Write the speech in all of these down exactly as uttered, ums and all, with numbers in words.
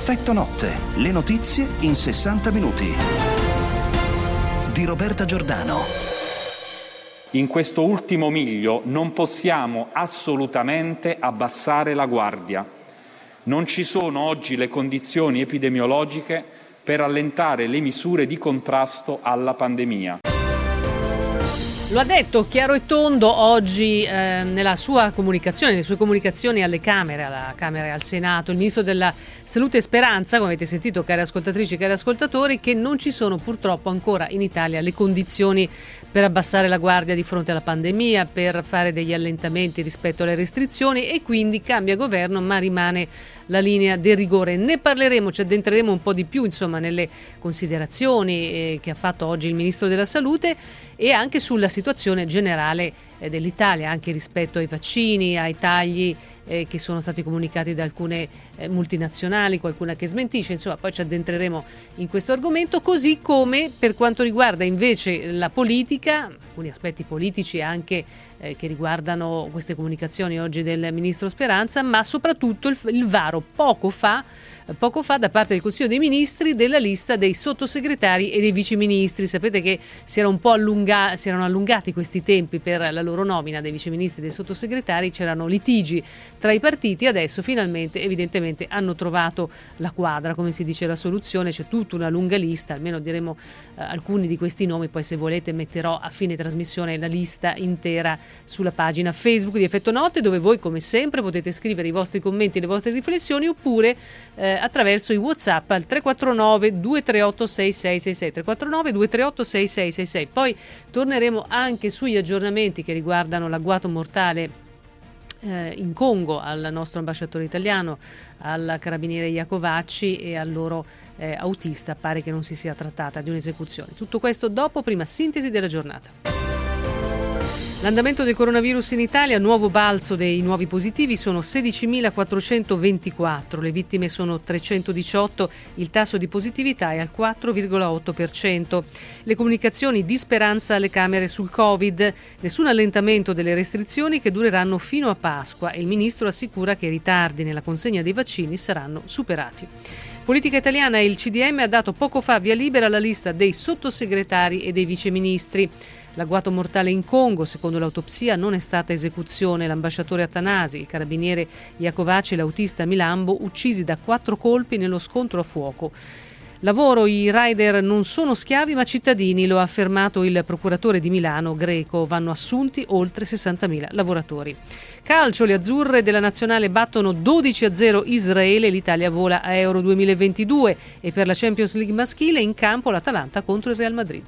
Effetto notte, le notizie in sessanta minuti. Di Roberta Giordano. In questo ultimo miglio non possiamo assolutamente abbassare la guardia. Non ci sono oggi le condizioni epidemiologiche per allentare le misure di contrasto alla pandemia. Lo ha detto chiaro e tondo oggi eh, nella sua comunicazione, nelle sue comunicazioni alle Camere, alla Camera e al Senato, il Ministro della Salute Speranza, come avete sentito cari ascoltatrici e cari ascoltatori, che non ci sono purtroppo ancora in Italia le condizioni per abbassare la guardia di fronte alla pandemia, per fare degli allentamenti rispetto alle restrizioni e quindi cambia governo ma rimane la linea del rigore. Ne parleremo, ci addentreremo un po' di più insomma nelle considerazioni eh, che ha fatto oggi il Ministro della Salute e anche sulla situazione generale eh, dell'Italia, anche rispetto ai vaccini, ai tagli eh, che sono stati comunicati da alcune eh, multinazionali, qualcuna che smentisce, insomma poi ci addentreremo in questo argomento, così come per quanto riguarda invece la politica, alcuni aspetti politici anche eh, che riguardano queste comunicazioni oggi del Ministro Speranza, ma soprattutto il, il varo poco fa Poco fa da parte del Consiglio dei Ministri della lista dei sottosegretari e dei viceministri. Sapete che si, era un po allunga- si erano allungati questi tempi per la loro nomina dei viceministri e dei sottosegretari, c'erano litigi tra i partiti, adesso finalmente evidentemente hanno trovato la quadra, come si dice la soluzione, c'è tutta una lunga lista, almeno diremo eh, alcuni di questi nomi, poi se volete metterò a fine trasmissione la lista intera sulla pagina Facebook di Effetto Notte, dove voi come sempre potete scrivere i vostri commenti e le vostre riflessioni oppure eh, attraverso i WhatsApp al tre quattro nove due tre otto sei sei sei sei tre quattro nove due tre otto sei sei sei sei. Poi torneremo anche sugli aggiornamenti che riguardano l'agguato mortale eh, in Congo al nostro ambasciatore italiano, al carabiniere Iacovacci e al loro eh, autista. Pare che non si sia trattata di un'esecuzione. Tutto questo dopo, prima sintesi della giornata. L'andamento del coronavirus in Italia, nuovo balzo dei nuovi positivi, sono sedicimilaquattrocentoventiquattro, le vittime sono trecentodiciotto, il tasso di positività è al quattro virgola otto per cento. Le comunicazioni di Speranza alle Camere sul Covid, nessun allentamento delle restrizioni che dureranno fino a Pasqua e il Ministro assicura che i ritardi nella consegna dei vaccini saranno superati. Politica italiana e il C D M ha dato poco fa via libera alla lista dei sottosegretari e dei viceministri. L'agguato mortale in Congo, secondo l'autopsia, non è stata esecuzione. L'ambasciatore Atanasi, il carabiniere Iacovacci e l'autista Milambo uccisi da quattro colpi nello scontro a fuoco. Lavoro, i rider non sono schiavi ma cittadini, lo ha affermato il procuratore di Milano Greco. Vanno assunti oltre sessantamila lavoratori. Calcio, le azzurre della nazionale battono dodici a zero Israele, l'Italia vola a Euro duemilaventidue e per la Champions League maschile in campo l'Atalanta contro il Real Madrid.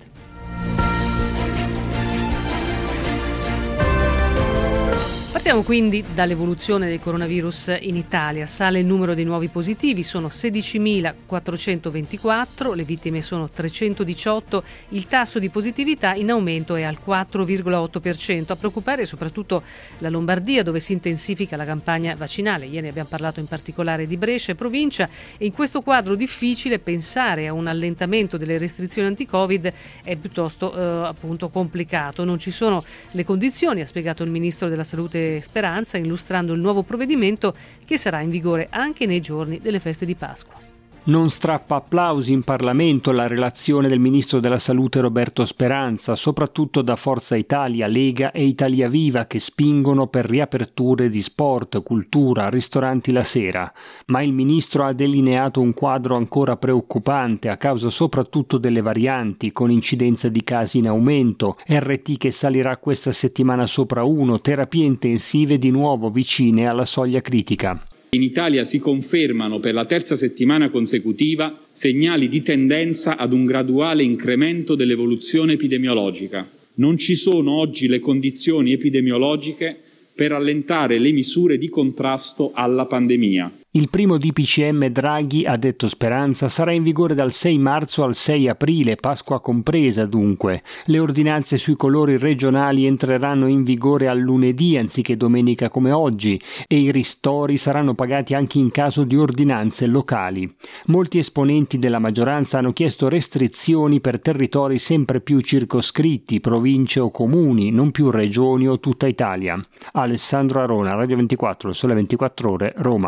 Partiamo quindi dall'evoluzione del coronavirus in Italia. Sale il numero dei nuovi positivi, sono sedicimilaquattrocentoventiquattro, le vittime sono trecentodiciotto, il tasso di positività in aumento è al quattro virgola otto per cento. A preoccupare soprattutto la Lombardia, dove si intensifica la campagna vaccinale. Ieri abbiamo parlato in particolare di Brescia e provincia e in questo quadro difficile pensare a un allentamento delle restrizioni anti-Covid è piuttosto eh, appunto complicato. Non ci sono le condizioni, ha spiegato il Ministro della Salute Speranza, illustrando il nuovo provvedimento che sarà in vigore anche nei giorni delle feste di Pasqua. Non strappa applausi in Parlamento la relazione del Ministro della Salute Roberto Speranza, soprattutto da Forza Italia, Lega e Italia Viva, che spingono per riaperture di sport, cultura, ristoranti la sera. Ma il Ministro ha delineato un quadro ancora preoccupante a causa soprattutto delle varianti, con incidenza di casi in aumento, R T che salirà questa settimana sopra uno, terapie intensive di nuovo vicine alla soglia critica. In Italia si confermano per la terza settimana consecutiva segnali di tendenza ad un graduale incremento dell'evoluzione epidemiologica. Non ci sono oggi le condizioni epidemiologiche per allentare le misure di contrasto alla pandemia. Il primo D P C M Draghi, ha detto Speranza, sarà in vigore dal sei marzo al sei aprile, Pasqua compresa dunque. Le ordinanze sui colori regionali entreranno in vigore al lunedì anziché domenica come oggi e i ristori saranno pagati anche in caso di ordinanze locali. Molti esponenti della maggioranza hanno chiesto restrizioni per territori sempre più circoscritti, province o comuni, non più regioni o tutta Italia. Alessandro Arona, Radio ventiquattro, Sole ventiquattro Ore, Roma.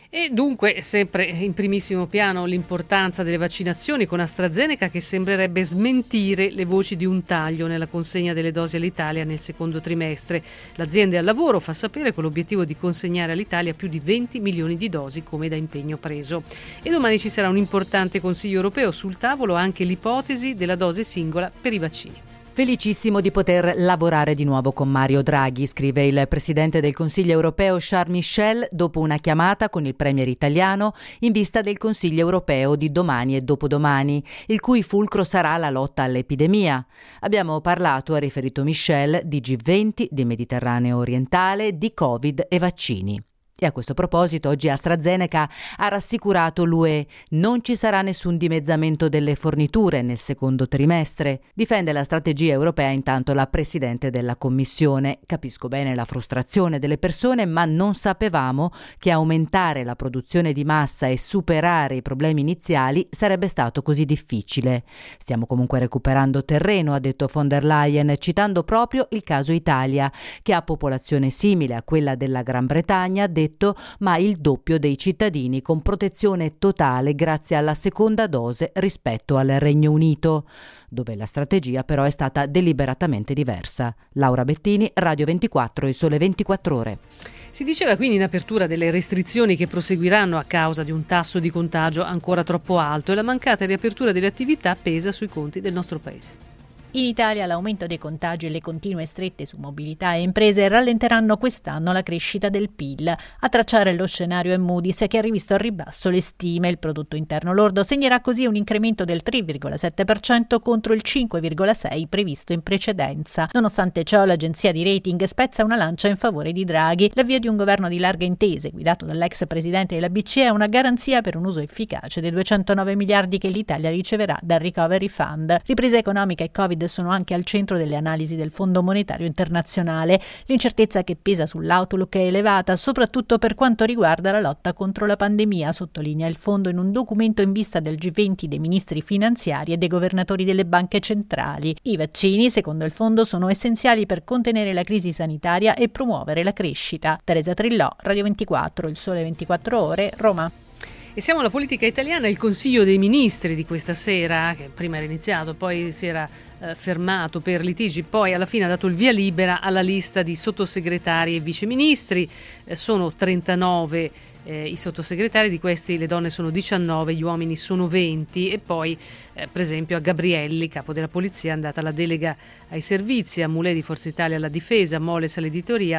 E dunque, sempre in primissimo piano l'importanza delle vaccinazioni, con AstraZeneca che sembrerebbe smentire le voci di un taglio nella consegna delle dosi all'Italia nel secondo trimestre. L'azienda è al lavoro, fa sapere, con l'obiettivo di consegnare all'Italia più di venti milioni di dosi come da impegno preso. E domani ci sarà un importante Consiglio europeo, sul tavolo anche l'ipotesi della dose singola per i vaccini. Felicissimo di poter lavorare di nuovo con Mario Draghi, scrive il presidente del Consiglio europeo Charles Michel dopo una chiamata con il premier italiano in vista del Consiglio europeo di domani e dopodomani, il cui fulcro sarà la lotta all'epidemia. Abbiamo parlato, ha riferito Michel, di G venti, di Mediterraneo orientale, di Covid e vaccini. E a questo proposito oggi AstraZeneca ha rassicurato l'U E: non ci sarà nessun dimezzamento delle forniture nel secondo trimestre. Difende la strategia europea intanto la Presidente della Commissione. Capisco bene la frustrazione delle persone, ma non sapevamo che aumentare la produzione di massa e superare i problemi iniziali sarebbe stato così difficile. Stiamo comunque recuperando terreno, ha detto von der Leyen, citando proprio il caso Italia, che ha popolazione simile a quella della Gran Bretagna, ma il doppio dei cittadini, con protezione totale grazie alla seconda dose rispetto al Regno Unito, dove la strategia però è stata deliberatamente diversa. Laura Bettini, Radio ventiquattro e Sole ventiquattro Ore. Si diceva quindi in apertura delle restrizioni che proseguiranno a causa di un tasso di contagio ancora troppo alto, e la mancata riapertura delle attività pesa sui conti del nostro paese. In Italia l'aumento dei contagi e le continue strette su mobilità e imprese rallenteranno quest'anno la crescita del P I L. A tracciare lo scenario è Moody's, che ha rivisto al ribasso le stime. Il prodotto interno lordo segnerà così un incremento del tre virgola sette per cento contro il cinque virgola sei per cento previsto in precedenza. Nonostante ciò, l'agenzia di rating spezza una lancia in favore di Draghi. L'avvio di un governo di larghe intese, guidato dall'ex presidente della B C E, è una garanzia per un uso efficace dei duecentonove miliardi che l'Italia riceverà dal Recovery Fund. Ripresa economica e Covid sono anche al centro delle analisi del Fondo Monetario Internazionale. L'incertezza che pesa sull'outlook è elevata, soprattutto per quanto riguarda la lotta contro la pandemia, sottolinea il Fondo in un documento in vista del G venti dei ministri finanziari e dei governatori delle banche centrali. I vaccini, secondo il Fondo, sono essenziali per contenere la crisi sanitaria e promuovere la crescita. Teresa Trillò, Radio ventiquattro, il Sole ventiquattro Ore, Roma. E siamo alla politica italiana. Il Consiglio dei Ministri di questa sera, che prima era iniziato, poi si era eh, fermato per litigi, poi alla fine ha dato il via libera alla lista di sottosegretari e viceministri. Eh, sono trentanove eh, i sottosegretari, di questi le donne sono diciannove, gli uomini sono venti, e poi eh, per esempio a Gabrielli, capo della polizia, è andata la delega ai servizi, a Mulè di Forza Italia alla difesa, a Moles all'editoria,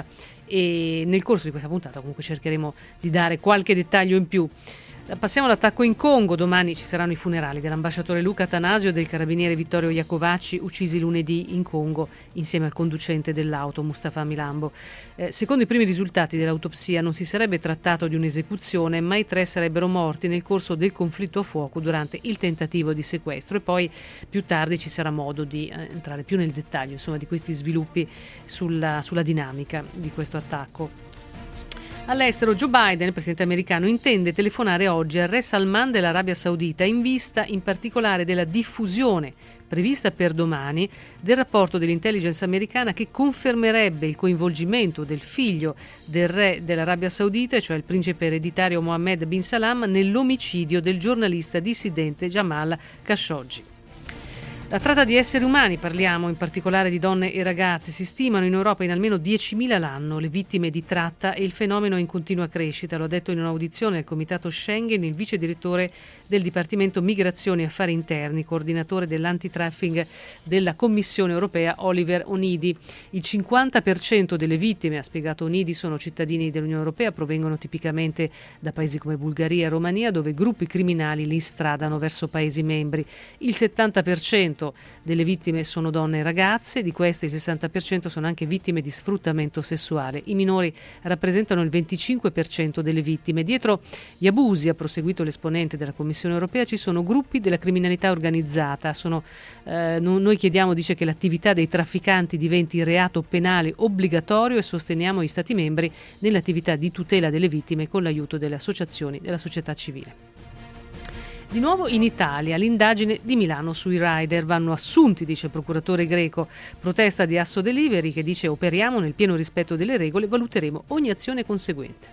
e nel corso di questa puntata comunque cercheremo di dare qualche dettaglio in più. Passiamo all'attacco in Congo. Domani ci saranno i funerali dell'ambasciatore Luca Atanasio e del carabiniere Vittorio Iacovacci, uccisi lunedì in Congo insieme al conducente dell'auto Mustafa Milambo. Eh, secondo i primi risultati dell'autopsia non si sarebbe trattato di un'esecuzione, ma i tre sarebbero morti nel corso del conflitto a fuoco durante il tentativo di sequestro, e poi più tardi ci sarà modo di eh, entrare più nel dettaglio, insomma, di questi sviluppi sulla, sulla dinamica di questo attacco. All'estero, Joe Biden, il presidente americano, intende telefonare oggi al re Salman dell'Arabia Saudita in vista in particolare della diffusione prevista per domani del rapporto dell'intelligence americana che confermerebbe il coinvolgimento del figlio del re dell'Arabia Saudita, cioè il principe ereditario Mohammed bin Salman, nell'omicidio del giornalista dissidente Jamal Khashoggi. La tratta di esseri umani, parliamo in particolare di donne e ragazzi. Si stimano in Europa in almeno diecimila l'anno le vittime di tratta, e il fenomeno è in continua crescita. Lo ha detto in un'audizione al Comitato Schengen il vice direttore del Dipartimento Migrazioni e Affari Interni, coordinatore dell'antitrafficking della Commissione Europea, Oliver Onidi. Il cinquanta per cento delle vittime, ha spiegato Onidi, sono cittadini dell'Unione Europea, provengono tipicamente da paesi come Bulgaria e Romania, dove gruppi criminali li stradano verso paesi membri. Il settanta per cento delle vittime sono donne e ragazze, di queste il sessanta per cento sono anche vittime di sfruttamento sessuale. I minori rappresentano il venticinque per cento delle vittime. Dietro gli abusi, ha proseguito l'esponente della Commissione Europea, ci sono gruppi della criminalità organizzata. Sono, eh, noi chiediamo, dice, che l'attività dei trafficanti diventi reato penale obbligatorio, e sosteniamo gli Stati membri nell'attività di tutela delle vittime con l'aiuto delle associazioni della società civile. Di nuovo in Italia, l'indagine di Milano sui rider. Vanno assunti, dice il procuratore greco. Protesta di Asso Delivery, che dice: operiamo nel pieno rispetto delle regole, valuteremo ogni azione conseguente.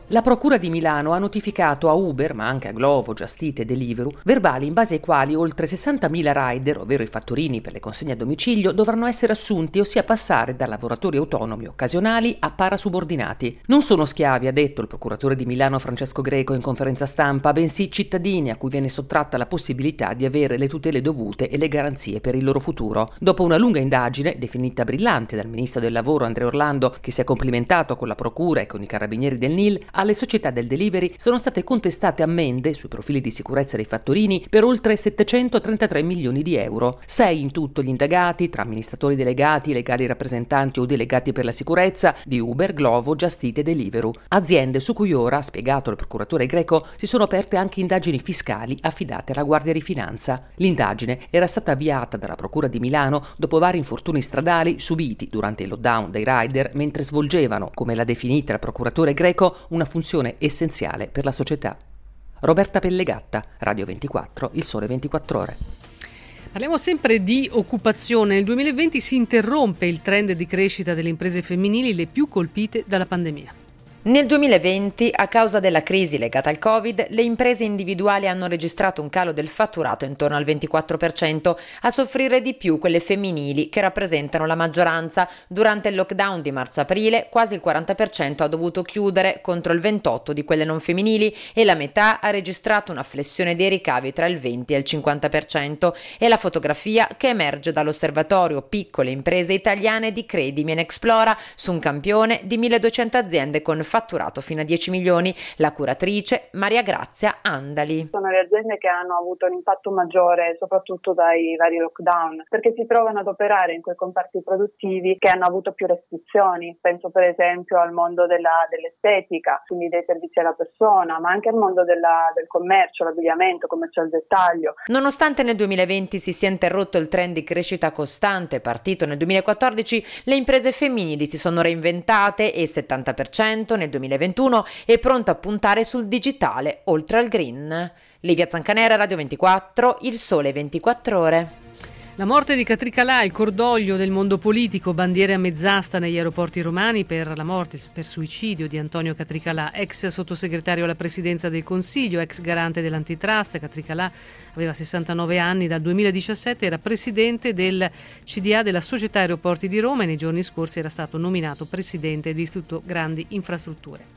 La Procura di Milano ha notificato a Uber, ma anche a Glovo, Just Eat e Deliveroo, verbali in base ai quali oltre sessantamila rider, ovvero i fattorini per le consegne a domicilio, dovranno essere assunti, ossia passare da lavoratori autonomi occasionali a parasubordinati. Non sono schiavi, ha detto il procuratore di Milano Francesco Greco in conferenza stampa, bensì cittadini a cui viene sottratta la possibilità di avere le tutele dovute e le garanzie per il loro futuro. Dopo una lunga indagine, definita brillante dal ministro del lavoro Andrea Orlando, che si è complimentato con la procura e con i carabinieri del N I L, alle società del delivery sono state contestate ammende sui profili di sicurezza dei fattorini per oltre settecentotrentatré milioni di euro. Sei in tutto gli indagati, tra amministratori delegati, legali rappresentanti o delegati per la sicurezza di Uber, Glovo, Just Eat e Deliveroo. Aziende su cui ora, ha spiegato il procuratore Greco, si sono aperte anche indagini fiscali affidate alla Guardia di Finanza. L'indagine era stata avviata dalla Procura di Milano dopo vari infortuni stradali subiti durante il lockdown dei rider mentre svolgevano, come l'ha definita il procuratore Greco, una funzione essenziale per la società. Roberta Pellegatta, Radio ventiquattro, Il Sole ventiquattro Ore. Parliamo sempre di occupazione. Nel duemilaventi si interrompe il trend di crescita delle imprese femminili, le più colpite dalla pandemia. Nel duemilaventi, a causa della crisi legata al Covid, le imprese individuali hanno registrato un calo del fatturato intorno al ventiquattro per cento, a soffrire di più quelle femminili, che rappresentano la maggioranza. Durante il lockdown di marzo-aprile, quasi il quaranta per cento ha dovuto chiudere, contro il ventotto per cento di quelle non femminili, e la metà ha registrato una flessione dei ricavi tra il venti e il cinquanta per cento. È la fotografia che emerge dall'osservatorio Piccole Imprese Italiane di Credimi and Explora, su un campione di milleduecento aziende con fatturato fino a dieci milioni. La curatrice Maria Grazia Andali. Sono le aziende che hanno avuto un impatto maggiore soprattutto dai vari lockdown, perché si trovano ad operare in quei comparti produttivi che hanno avuto più restrizioni. Penso per esempio al mondo della, dell'estetica, quindi dei servizi alla persona, ma anche al mondo della, del commercio, l'abbigliamento, commercio al dettaglio. Nonostante nel duemilaventi si sia interrotto il trend di crescita costante partito nel duemilaquattordici, le imprese femminili si sono reinventate e il settanta per cento nel duemilaventuno è pronto a puntare sul digitale oltre al green. Livia Zancanera, Radio ventiquattro, Il Sole ventiquattro Ore. La morte di Catricalà, il cordoglio del mondo politico, bandiere a mezz'asta negli aeroporti romani per la morte, per suicidio di Antonio Catricalà, ex sottosegretario alla presidenza del Consiglio, ex garante dell'antitrust. Catricalà aveva sessantanove anni, dal duemiladiciassette era presidente del C D A della Società Aeroporti di Roma e nei giorni scorsi era stato nominato presidente dell'Istituto Grandi Infrastrutture.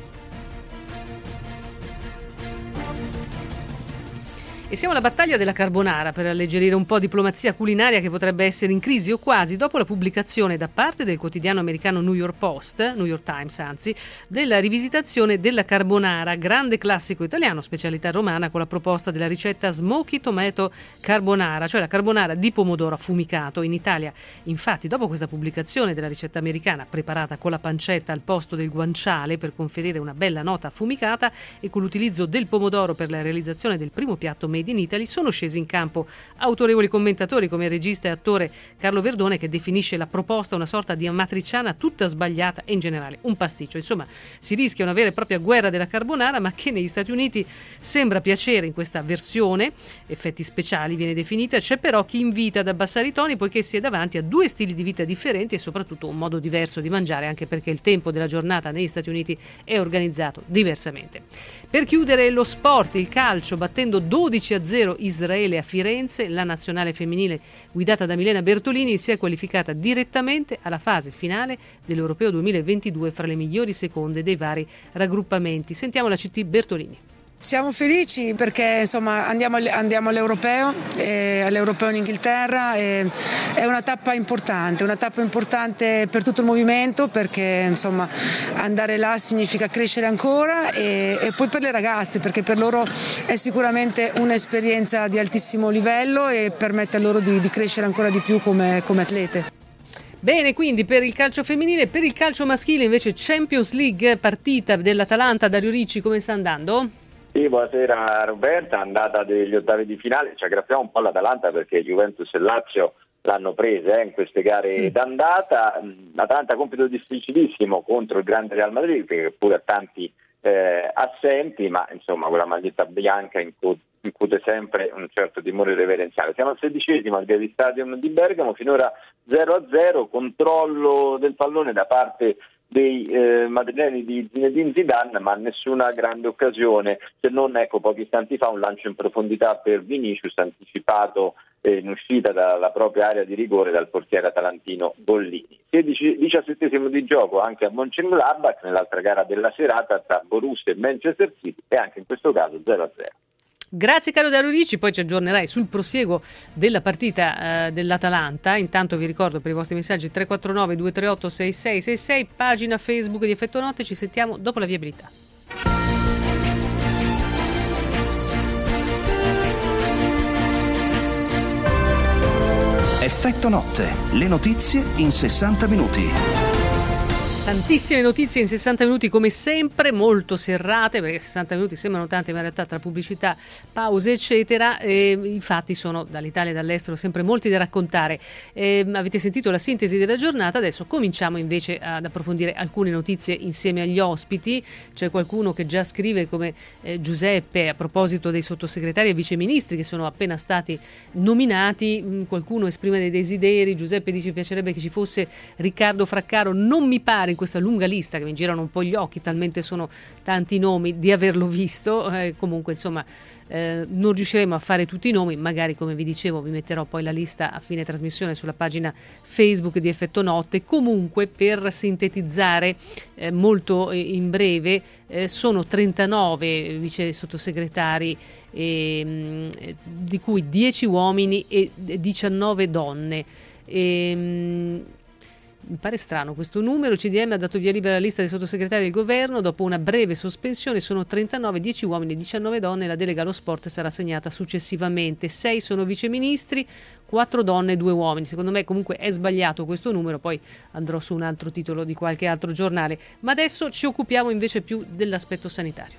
E siamo alla battaglia della carbonara per alleggerire un po' diplomazia culinaria che potrebbe essere in crisi o quasi dopo la pubblicazione da parte del quotidiano americano New York Post, New York Times anzi, della rivisitazione della carbonara, grande classico italiano, specialità romana, con la proposta della ricetta Smoky Tomato Carbonara, cioè la carbonara di pomodoro affumicato. In Italia, infatti, dopo questa pubblicazione della ricetta americana, preparata con la pancetta al posto del guanciale per conferire una bella nota affumicata e con l'utilizzo del pomodoro per la realizzazione del primo piatto made in Italy, sono scesi in campo autorevoli commentatori come il regista e attore Carlo Verdone, che definisce la proposta una sorta di amatriciana tutta sbagliata e in generale un pasticcio. Insomma, si rischia una vera e propria guerra della carbonara, ma che negli Stati Uniti sembra piacere in questa versione, effetti speciali viene definita. C'è però chi invita ad abbassare i toni, poiché si è davanti a due stili di vita differenti e soprattutto un modo diverso di mangiare, anche perché il tempo della giornata negli Stati Uniti è organizzato diversamente. Per chiudere, lo sport, il calcio, battendo dodici a zero Israele a Firenze, la nazionale femminile guidata da Milena Bertolini si è qualificata direttamente alla fase finale dell'Europeo duemilaventidue fra le migliori seconde dei vari raggruppamenti. Sentiamo la C T Bertolini. Siamo felici perché insomma andiamo, andiamo all'Europeo, eh, all'Europeo in Inghilterra, eh, è una tappa importante, una tappa importante per tutto il movimento, perché insomma andare là significa crescere ancora e, e poi per le ragazze, perché per loro è sicuramente un'esperienza di altissimo livello e permette a loro di, di crescere ancora di più come, come atlete. Bene, quindi per il calcio femminile, per il calcio maschile invece Champions League, partita dell'Atalanta. Dario Ricci, come sta andando? Sì, buonasera Roberta, andata degli ottavi di finale, ci aggrappiamo un po' all'Atalanta perché Juventus e Lazio l'hanno presa eh, in queste gare sì. d'andata. L'Atalanta ha compito difficilissimo contro il grande Real Madrid, che pure ha tanti eh, assenti, ma insomma quella maglietta bianca incute, incute sempre un certo timore reverenziale. Siamo al sedicesimo al Vivi Stadium di Bergamo, finora zero a zero, controllo del pallone da parte dei eh, madrilenni di Zinedine Zidane, ma nessuna grande occasione, se non ecco pochi istanti fa un lancio in profondità per Vinicius anticipato eh, in uscita dalla propria area di rigore dal portiere atalantino Gollini. diciassettesimo di gioco anche a Mönchengladbach nell'altra gara della serata tra Borussia e Manchester City, e anche in questo caso zero a zero. Grazie caro Dario Ricci, poi ci aggiornerai sul prosieguo della partita eh, dell'Atalanta. Intanto vi ricordo per i vostri messaggi tre quattro nove due tre otto sei sei sei sei, pagina Facebook di Effetto Notte. Ci sentiamo dopo la viabilità. Effetto Notte, le notizie in sessanta minuti. Tantissime notizie in sessanta minuti come sempre, molto serrate, perché sessanta minuti sembrano tanti, ma in realtà tra pubblicità, pause eccetera, e i fatti sono dall'Italia e dall'estero sempre molti da raccontare. E avete sentito la sintesi della giornata, adesso cominciamo invece ad approfondire alcune notizie insieme agli ospiti. C'è qualcuno che già scrive come eh, Giuseppe a proposito dei sottosegretari e viceministri che sono appena stati nominati. Qualcuno esprime dei desideri. Giuseppe dice: piacerebbe che ci fosse Riccardo Fraccaro, non mi pare in questa lunga lista che mi girano un po' gli occhi, talmente sono tanti nomi, di averlo visto. Eh, comunque insomma eh, non riusciremo a fare tutti i nomi, magari come vi dicevo vi metterò poi la lista a fine trasmissione sulla pagina Facebook di Effetto Notte. Comunque per sintetizzare eh, molto in breve, eh, sono trentanove vice sottosegretari, eh, di cui dieci uomini e diciannove donne. E, mi pare strano questo numero. Il C D M ha dato via libera alla lista dei sottosegretari del governo dopo una breve sospensione. Sono trentanove, dieci uomini e diciannove donne. La delega allo sport sarà assegnata successivamente. sei sono viceministri, quattro donne e due uomini. Secondo me comunque è sbagliato questo numero, poi andrò su un altro titolo di qualche altro giornale. Ma adesso ci occupiamo invece più dell'aspetto sanitario.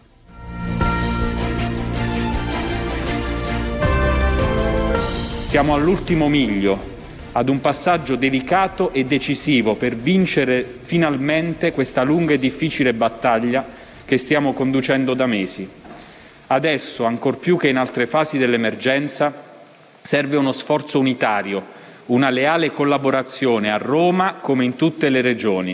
Siamo all'ultimo miglio, ad un passaggio delicato e decisivo per vincere finalmente questa lunga e difficile battaglia che stiamo conducendo da mesi. Adesso, ancor più che in altre fasi dell'emergenza, serve uno sforzo unitario, una leale collaborazione a Roma come in tutte le regioni.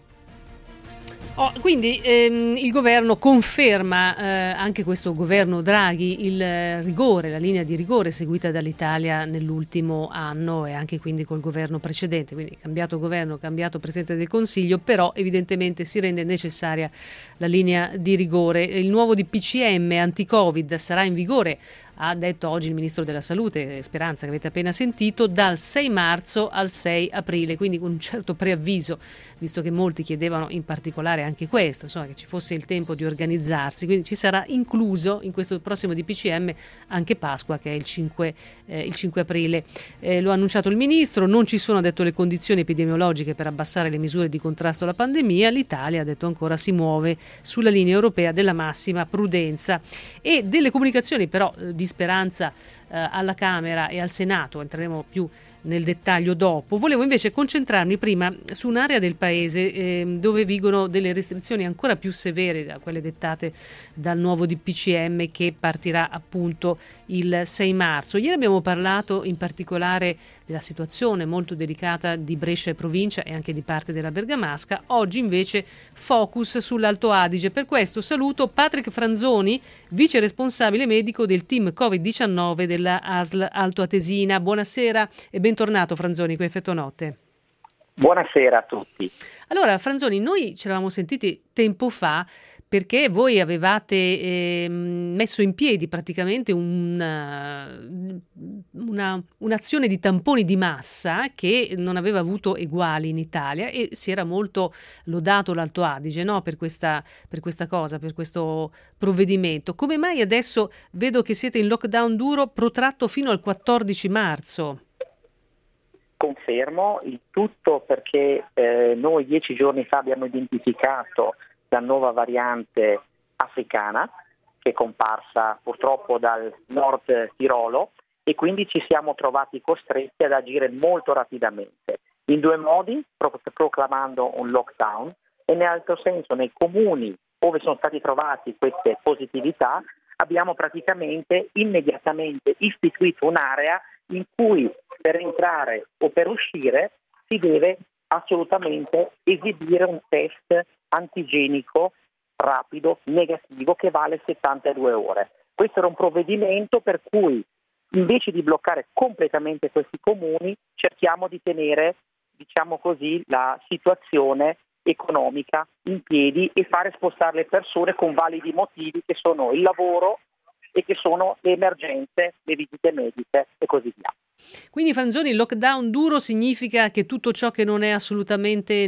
Oh, quindi ehm, il governo conferma, eh, anche questo governo Draghi, il rigore, la linea di rigore seguita dall'Italia nell'ultimo anno e anche quindi col governo precedente, quindi cambiato governo, cambiato Presidente del Consiglio, però evidentemente si rende necessaria la linea di rigore. Il nuovo D P C M anti-Covid sarà in vigore, ha detto oggi il Ministro della Salute, Speranza, che avete appena sentito, dal sei marzo al sei aprile, quindi con un certo preavviso, visto che molti chiedevano in particolare anche questo, insomma, che ci fosse il tempo di organizzarsi. Quindi ci sarà incluso in questo prossimo D P C M anche Pasqua, che è il cinque, eh, il cinque aprile. Eh, lo ha annunciato il Ministro, non ci sono, ha detto, le condizioni epidemiologiche per abbassare le misure di contrasto alla pandemia. L'Italia, ha detto ancora, si muove sulla linea europea della massima prudenza. E delle comunicazioni però eh, di Speranza eh, alla Camera e al Senato, entreremo più nel dettaglio dopo. Volevo invece concentrarmi prima su un'area del paese eh, dove vigono delle restrizioni ancora più severe da quelle dettate dal nuovo D P C M che partirà appunto il sei marzo. Ieri abbiamo parlato in particolare della situazione molto delicata di Brescia e provincia e anche di parte della Bergamasca. Oggi invece focus sull'Alto Adige. Per questo saluto Patrick Franzoni, vice responsabile medico del team covid diciannove della A S L Alto Atesina. Buonasera e bentornato Franzoni qui a Effetto Notte. Buonasera a tutti. Allora Franzoni, noi ci eravamo sentiti tempo fa perché voi avevate eh, messo in piedi praticamente una, una, un'azione di tamponi di massa che non aveva avuto eguali in Italia e si era molto lodato l'Alto Adige, no? per, questa, per questa cosa, per questo provvedimento. Come mai adesso vedo che siete in lockdown duro protratto fino al quattordici marzo? Confermo il tutto perché eh, noi dieci giorni fa abbiamo identificato la nuova variante africana che è comparsa purtroppo dal nord Tirolo e quindi ci siamo trovati costretti ad agire molto rapidamente, in due modi, pro- proclamando un lockdown e nell'altro senso nei comuni dove sono stati trovati queste positività abbiamo praticamente immediatamente istituito un'area in cui per entrare o per uscire si deve assolutamente esibire un test antigenico rapido negativo che vale settantadue ore. Questo era un provvedimento per cui invece di bloccare completamente questi comuni cerchiamo di tenere, diciamo così, la situazione economica in piedi e fare spostare le persone con validi motivi che sono il lavoro e che sono le emergenze, le visite mediche e così via. Quindi Franzoni, il lockdown duro significa che tutto ciò che non è assolutamente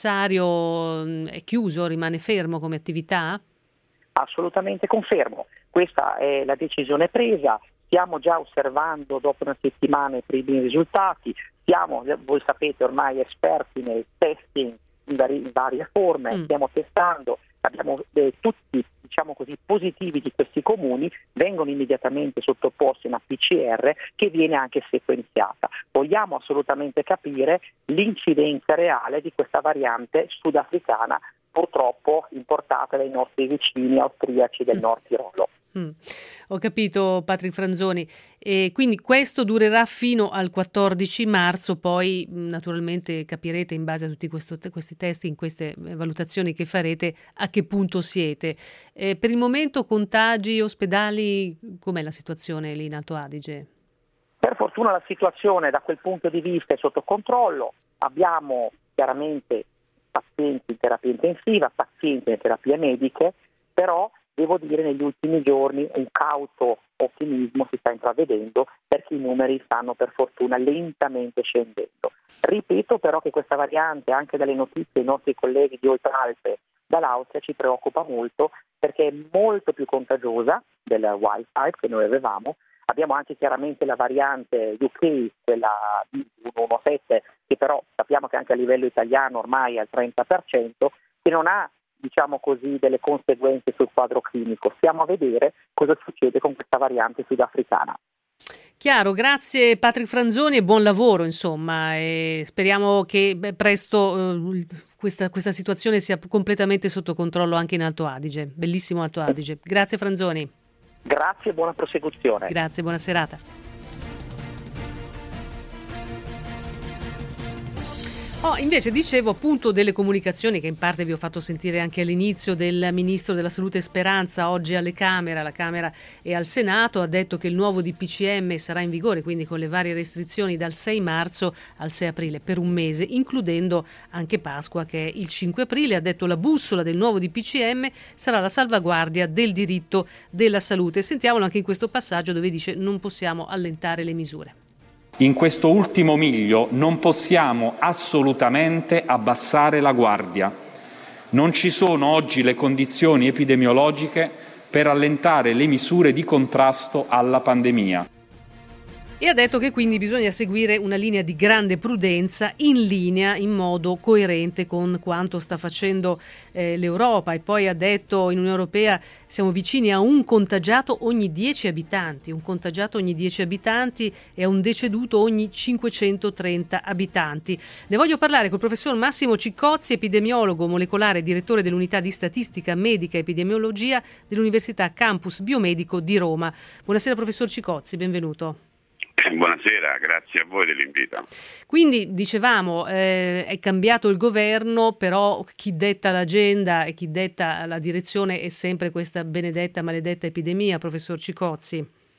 necessario è chiuso, rimane fermo come attività? Assolutamente confermo, questa è la decisione presa, stiamo già osservando dopo una settimana i primi risultati, siamo, voi sapete, ormai esperti nel testing in, vari, in varie forme, mm. stiamo testando, abbiamo eh, tutti, diciamo così, positivi di questi comuni vengono immediatamente sottoposti a una P C R che viene anche sequenziata. Vogliamo assolutamente capire l'incidenza reale di questa variante sudafricana, purtroppo importata dai nostri vicini austriaci del Nord Tirolo. Mm. Ho capito, Patrick Franzoni, e quindi questo durerà fino al quattordici marzo, poi naturalmente capirete in base a tutti questo, questi test, in queste valutazioni che farete, a che punto siete. Eh, per il momento contagi, ospedali, com'è la situazione lì in Alto Adige? Per fortuna la situazione da quel punto di vista è sotto controllo, abbiamo chiaramente pazienti in terapia intensiva, pazienti in terapie mediche, però devo dire negli ultimi giorni un cauto ottimismo si sta intravedendo perché i numeri stanno per fortuna lentamente scendendo. Ripeto però che questa variante, anche dalle notizie dei nostri colleghi di Oltralpe dall'Austria, ci preoccupa molto perché è molto più contagiosa del wild type che noi avevamo. Abbiamo anche chiaramente la variante U K, quella B uno sette, che però sappiamo che anche a livello italiano ormai è al trenta per cento, che non ha, diciamo così, delle conseguenze sul quadro clinico. Stiamo a vedere cosa succede con questa variante sudafricana. Chiaro, grazie Patrick Franzoni e buon lavoro, insomma, e speriamo che beh, presto eh, questa, questa situazione sia completamente sotto controllo anche in Alto Adige. Bellissimo Alto Adige. Grazie Franzoni. Grazie e buona prosecuzione. Grazie, buona serata. Oh, invece dicevo appunto delle comunicazioni che in parte vi ho fatto sentire anche all'inizio del Ministro della Salute Speranza oggi alle Camere, alla Camera e al Senato, ha detto che il nuovo D P C M sarà in vigore, quindi con le varie restrizioni dal sei marzo al sei aprile per un mese, includendo anche Pasqua che è il cinque aprile. Ha detto la bussola del nuovo D P C M sarà la salvaguardia del diritto della salute. Sentiamolo anche in questo passaggio dove dice non possiamo allentare le misure. In questo ultimo miglio non possiamo assolutamente abbassare la guardia. Non ci sono oggi le condizioni epidemiologiche per allentare le misure di contrasto alla pandemia. E ha detto che quindi bisogna seguire una linea di grande prudenza in linea, in modo coerente con quanto sta facendo eh, l'Europa. E poi ha detto in Unione Europea siamo vicini a un contagiato ogni dieci abitanti, un contagiato ogni dieci abitanti e a un deceduto ogni cinquecentotrenta abitanti. Ne voglio parlare col professor Massimo Ciccozzi, epidemiologo molecolare e direttore dell'unità di statistica medica e epidemiologia dell'Università Campus Biomedico di Roma. Buonasera professor Ciccozzi, benvenuto. Buonasera, grazie a voi dell'invito. Quindi dicevamo eh, è cambiato il governo, però chi detta l'agenda e chi detta la direzione è sempre questa benedetta, maledetta epidemia, professor Ciccozzi.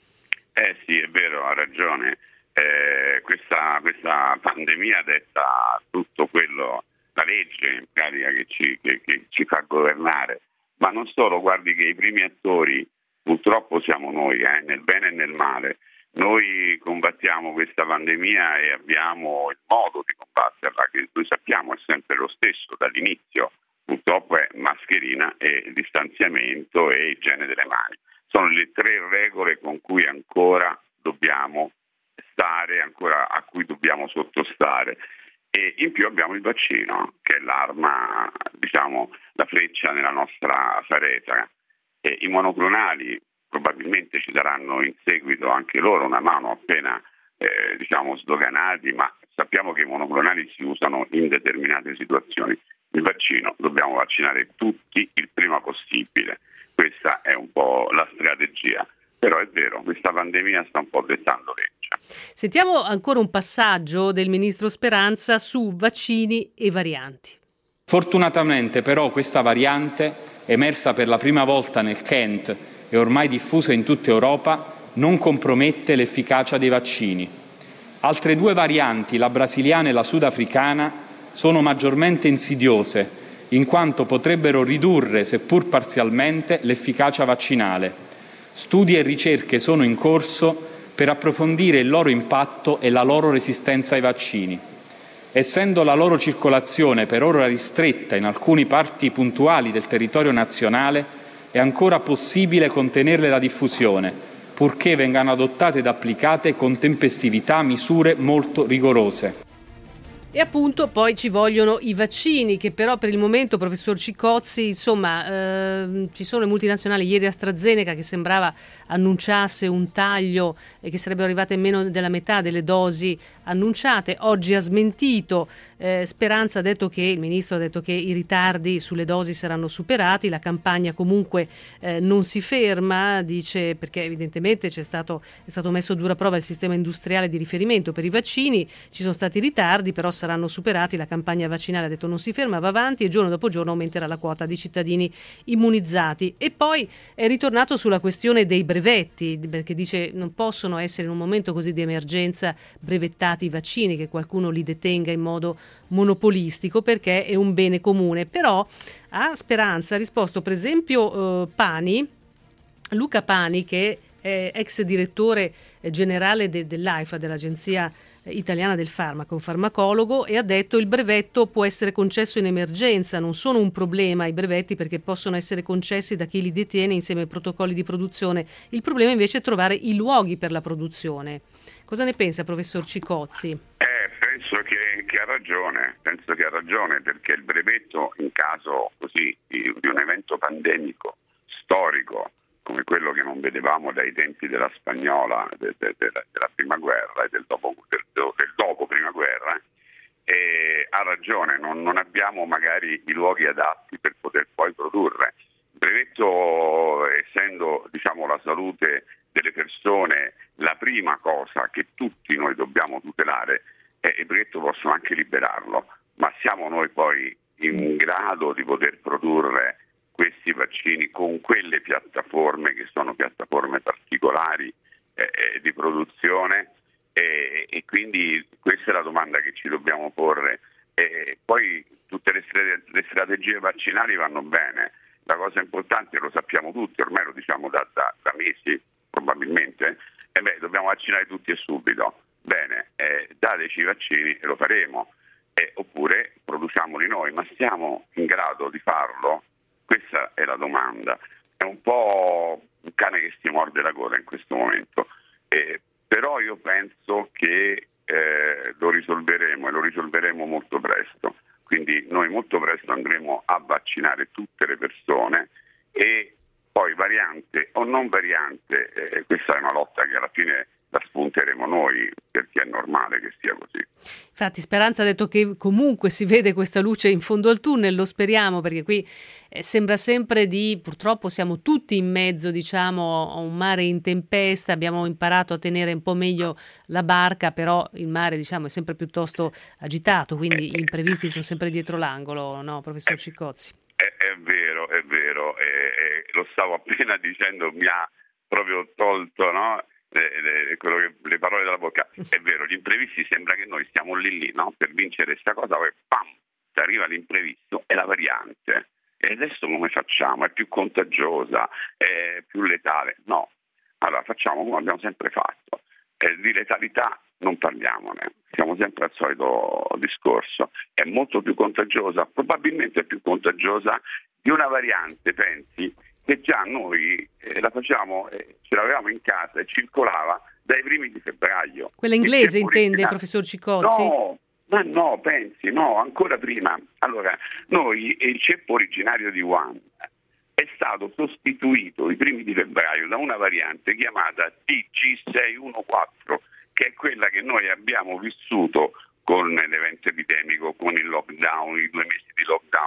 Eh sì, è vero, ha ragione. Eh, questa, questa pandemia detta tutto quello, la legge in pratica che ci, che, che ci fa governare, ma non solo, guardi che i primi attori purtroppo siamo noi, eh, nel bene e nel male. Noi combattiamo questa pandemia e abbiamo il modo di combatterla, che noi sappiamo è sempre lo stesso dall'inizio, purtroppo è mascherina e distanziamento e igiene delle mani. Sono le tre regole con cui ancora dobbiamo stare, ancora a cui dobbiamo sottostare. E in più abbiamo il vaccino, che è l'arma, diciamo, la freccia nella nostra faretra. E i monoclonali probabilmente ci daranno in seguito anche loro una mano appena eh, diciamo sdoganati, ma sappiamo che i monoclonali si usano in determinate situazioni. Il vaccino dobbiamo vaccinare tutti il prima possibile, questa è un po' la strategia. Però è vero, questa pandemia sta un po' dettando legge. Sentiamo ancora un passaggio del ministro Speranza su vaccini e varianti. Fortunatamente però questa variante, emersa per la prima volta nel Kent e ormai diffusa in tutta Europa, non compromette l'efficacia dei vaccini. Altre due varianti, la brasiliana e la sudafricana, sono maggiormente insidiose, in quanto potrebbero ridurre, seppur parzialmente, l'efficacia vaccinale. Studi e ricerche sono in corso per approfondire il loro impatto e la loro resistenza ai vaccini. Essendo la loro circolazione per ora ristretta in alcune parti puntuali del territorio nazionale, è ancora possibile contenerne la diffusione, purché vengano adottate ed applicate con tempestività misure molto rigorose. E appunto poi ci vogliono i vaccini, che però per il momento, professor Cicozzi, insomma, eh, ci sono le multinazionali, ieri AstraZeneca che sembrava annunciasse un taglio e che sarebbero arrivate meno della metà delle dosi annunciate, oggi ha smentito. eh, Speranza ha detto che, il ministro ha detto che i ritardi sulle dosi saranno superati, la campagna comunque eh, non si ferma, dice, perché evidentemente c'è stato, è stato messo a dura prova il sistema industriale di riferimento per i vaccini, ci sono stati ritardi, però saranno superati, la campagna vaccinale ha detto non si ferma, va avanti e giorno dopo giorno aumenterà la quota di cittadini immunizzati. E poi è ritornato sulla questione dei brevetti, perché dice non possono essere in un momento così di emergenza brevettati i vaccini, che qualcuno li detenga in modo monopolistico, perché è un bene comune. Però a Speranza ha risposto per esempio eh, Pani, Luca Pani, che è ex direttore generale de, dell'AIFA, dell'Agenzia Italiana del Farmaco, un farmacologo, e ha detto il brevetto può essere concesso in emergenza, non sono un problema i brevetti perché possono essere concessi da chi li detiene insieme ai protocolli di produzione, il problema invece è trovare i luoghi per la produzione. Cosa ne pensa, professor Cicozzi? Eh, penso che, che ha ragione, penso che ha ragione perché il brevetto in caso così di, di un evento pandemico storico come quello che non vedevamo dai tempi della spagnola, de, de, de, della prima guerra e del dopo, del, del dopo prima guerra, e ha ragione, non, non abbiamo magari i luoghi adatti per poter poi produrre. Il brevetto, essendo diciamo la salute delle persone la prima cosa che tutti noi dobbiamo tutelare, eh, il brevetto possono anche liberarlo, ma siamo noi poi in grado di poter produrre questi vaccini con quelle piattaforme che sono piattaforme particolari eh, di produzione eh, e quindi questa è la domanda che ci dobbiamo porre. Eh, poi tutte le, strate- le strategie vaccinali vanno bene, la cosa importante lo sappiamo tutti, ormai lo diciamo da, da, da mesi probabilmente, eh beh, dobbiamo vaccinare tutti e subito. Bene, eh, dateci i vaccini e lo faremo, eh, oppure produciamoli noi, ma siamo in grado di farlo? Questa è la domanda. È un po' un cane che si morde la coda in questo momento, eh, però io penso che eh, lo risolveremo e lo risolveremo molto presto. Quindi noi molto presto andremo a vaccinare tutte le persone e poi variante o non variante, eh, questa è una lotta che alla fine la spunteremo noi perché è normale che sia così. Infatti Speranza ha detto che comunque si vede questa luce in fondo al tunnel, lo speriamo, perché qui eh, sembra sempre di, purtroppo siamo tutti in mezzo diciamo a un mare in tempesta, abbiamo imparato a tenere un po' meglio la barca, però il mare diciamo è sempre piuttosto agitato, quindi gli imprevisti sono sempre dietro l'angolo, no professor Cicozzi? È, è vero, è vero, è, è, lo stavo appena dicendo, mi ha proprio tolto, no? Le, le, quello che, le parole dalla bocca. È vero, gli imprevisti sembra che noi stiamo lì lì, no? Per vincere questa cosa, poi pam, ti arriva l'imprevisto, è la variante. E adesso come facciamo? È più contagiosa, è più letale? No. Allora facciamo come abbiamo sempre fatto. Eh, di letalità non parliamone, siamo sempre al solito discorso. È molto più contagiosa, probabilmente è più contagiosa di una variante, pensi, che già noi eh, la facciamo, eh, ce l'avevamo in casa e circolava dai primi di febbraio. Quella inglese intende, professor Cicozzi? No, ma no, pensi, no, ancora prima. Allora, noi, il ceppo originario di Wuhan è stato sostituito i primi di febbraio da una variante chiamata T G sei uno quattro, che è quella che noi abbiamo vissuto con l'evento epidemico, con il lockdown, i due mesi di lockdown,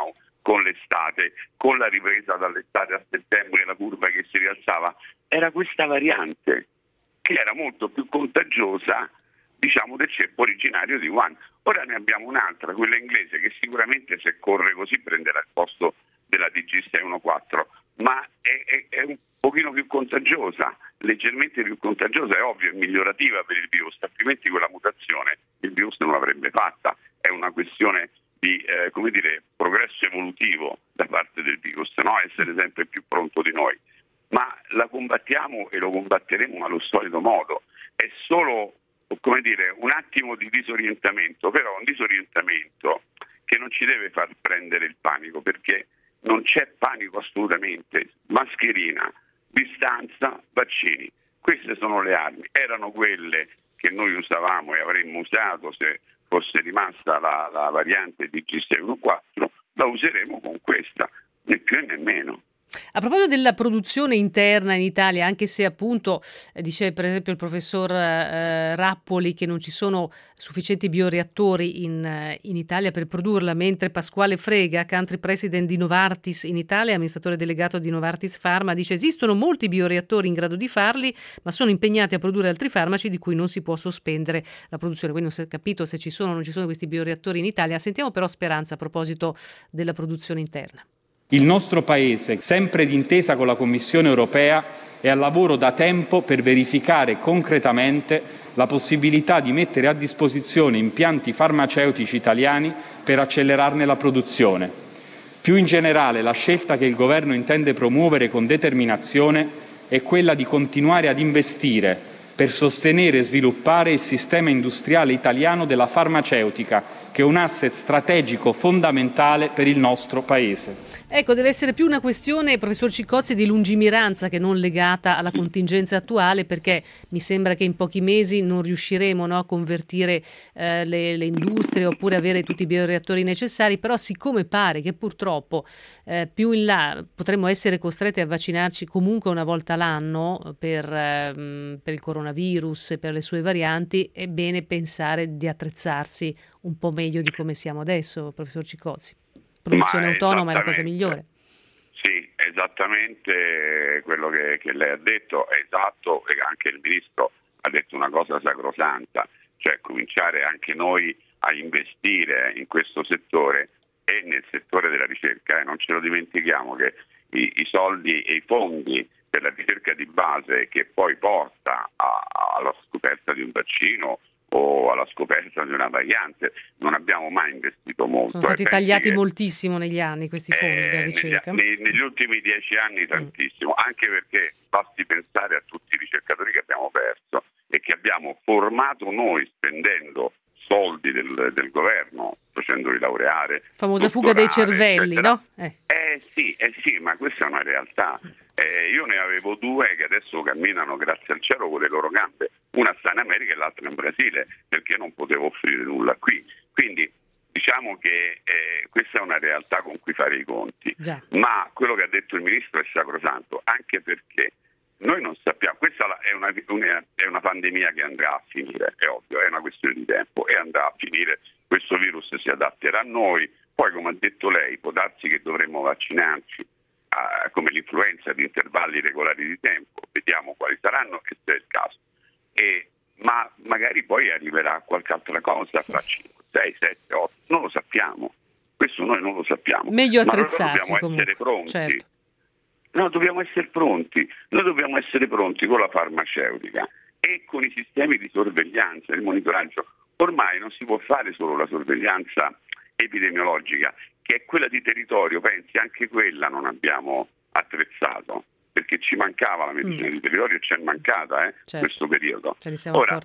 con l'estate, con la ripresa dall'estate a settembre, la curva che si rialzava, era questa variante che era molto più contagiosa, diciamo, del ceppo originario di Wuhan. Ora ne abbiamo un'altra, quella inglese, che sicuramente se corre così prenderà il posto della D G sei uno quattro, ma è, è, è un pochino più contagiosa, leggermente più contagiosa, è ovvio, è migliorativa per il virus, altrimenti quella mutazione il virus non l'avrebbe fatta. È una questione di eh, come dire, progresso evolutivo da parte del virus, no? Essere sempre più pronto di noi. Ma la combattiamo e lo combatteremo allo solito modo. È solo, come dire, un attimo di disorientamento, però un disorientamento che non ci deve far prendere il panico, perché non c'è panico assolutamente. Mascherina, distanza, vaccini. Queste sono le armi. Erano quelle che noi usavamo e avremmo usato se fosse rimasta la, la variante D G sei uno quattro, la useremo con questa, né più né meno. A proposito della produzione interna in Italia, anche se appunto eh, dice per esempio il professor eh, Rappoli che non ci sono sufficienti bioreattori in, eh, in Italia per produrla, mentre Pasquale Frega, country president di Novartis in Italia, amministratore delegato di Novartis Pharma, dice esistono molti bioreattori in grado di farli, ma sono impegnati a produrre altri farmaci di cui non si può sospendere la produzione. Quindi non si è capito se ci sono o non ci sono questi bioreattori in Italia. Sentiamo però Speranza a proposito della produzione interna. Il nostro Paese, sempre d'intesa con la Commissione europea, è al lavoro da tempo per verificare concretamente la possibilità di mettere a disposizione impianti farmaceutici italiani per accelerarne la produzione. Più in generale, la scelta che il Governo intende promuovere con determinazione è quella di continuare ad investire per sostenere e sviluppare il sistema industriale italiano della farmaceutica, che è un asset strategico fondamentale per il nostro Paese. Ecco, deve essere più una questione, professor Ciccozzi, di lungimiranza che non legata alla contingenza attuale, perché mi sembra che in pochi mesi non riusciremo, no, a convertire eh, le, le industrie oppure avere tutti i bioreattori necessari, però siccome pare che purtroppo eh, più in là potremmo essere costretti a vaccinarci comunque una volta l'anno per, eh, per il coronavirus e per le sue varianti, è bene pensare di attrezzarsi un po' meglio di come siamo adesso, professor Ciccozzi. Produzione autonoma è la cosa migliore. Sì, esattamente quello che, che lei ha detto è esatto, e anche il Ministro ha detto una cosa sacrosanta, cioè cominciare anche noi a investire in questo settore e nel settore della ricerca. Eh, non ce lo dimentichiamo che i, i soldi e i fondi per la ricerca di base che poi porta a, alla scoperta di un vaccino o alla scoperta di una variante non abbiamo mai investito molto. Sono stati eh, tagliati che, moltissimo negli anni questi fondi eh, della ricerca. Negli, negli ultimi dieci anni tantissimo, mm. anche perché basti pensare a tutti i ricercatori che abbiamo perso e che abbiamo formato noi spendendo soldi del, del governo, facendoli laureare. Famosa fuga dei cervelli, eccetera. No? Eh. eh sì, eh sì, ma questa è una realtà. Eh, io ne avevo due che adesso camminano grazie al cielo con le loro gambe, una sta in America e l'altra in Brasile, perché non potevo offrire nulla qui. Quindi diciamo che eh, questa è una realtà con cui fare i conti. Già. Ma quello che ha detto il Ministro è sacrosanto, anche perché noi non sappiamo, questa è una, una, è una pandemia che andrà a finire, è ovvio, è una questione di tempo e andrà a finire, questo virus si adatterà a noi, poi come ha detto lei può darsi che dovremmo vaccinarci uh, come l'influenza ad intervalli regolari di tempo, vediamo quali saranno e se è il caso, e, ma magari poi arriverà qualche altra cosa fra cinque, sei, sette, otto, non lo sappiamo, questo noi non lo sappiamo. Meglio attrezzarsi, ma dobbiamo comunque. essere pronti. Certo. No, dobbiamo essere pronti, noi dobbiamo essere pronti con la farmaceutica e con i sistemi di sorveglianza, il monitoraggio. Ormai non si può fare solo la sorveglianza epidemiologica, che è quella di territorio, pensi, anche quella non abbiamo attrezzato, perché ci mancava la medicina mm. di territorio e ci è mancata eh, certo. questo periodo. Ora,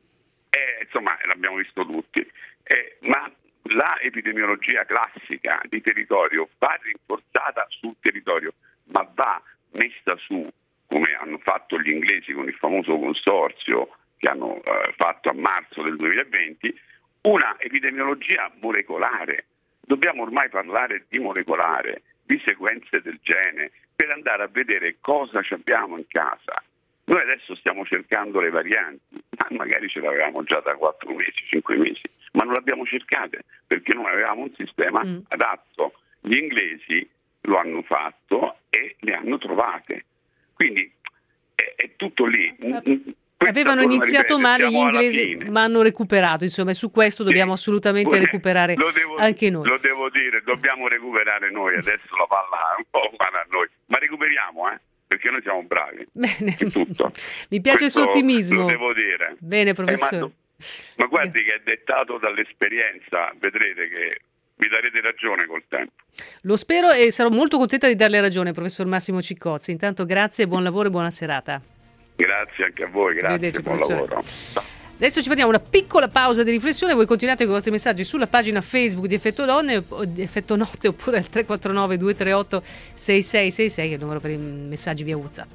eh, insomma, l'abbiamo visto tutti, eh, ma la epidemiologia classica di territorio va rinforzata sul territorio, ma va messa su, come hanno fatto gli inglesi con il famoso consorzio che hanno eh, fatto a marzo del duemilaventi, una epidemiologia molecolare. Dobbiamo ormai parlare di molecolare, di sequenze del gene, per andare a vedere cosa ci abbiamo in casa. Noi adesso stiamo cercando le varianti, ma magari ce l'avevamo già da quattro mesi, cinque mesi, ma non le abbiamo cercate perché non avevamo un sistema mm. adatto. Gli inglesi lo hanno fatto e le hanno trovate. Quindi è, è tutto lì. Questa, avevano iniziato ripetere, male gli inglesi, ma hanno recuperato, insomma, e su questo dobbiamo sì. assolutamente recuperare lo devo, anche noi. Lo devo dire, dobbiamo recuperare noi, adesso la palla è un po' male a noi, ma recuperiamo, eh? Perché noi siamo bravi. Bene. È tutto. Mi piace questo il suo ottimismo. Lo devo dire. Bene, professore. Eh, ma, ma guardi che è dettato dall'esperienza, vedrete che mi darete ragione col tempo. Lo spero e sarò molto contenta di darle ragione, professor Massimo Ciccozzi. Intanto grazie, buon lavoro e buona serata. Grazie anche a voi, grazie, buon lavoro. Adesso ci prendiamo una piccola pausa di riflessione, voi continuate con i vostri messaggi sulla pagina Facebook di Effetto Donne, di Effetto Notte, oppure al tre quattro nove due tre otto sei sei sei sei, che è il numero per i messaggi via WhatsApp.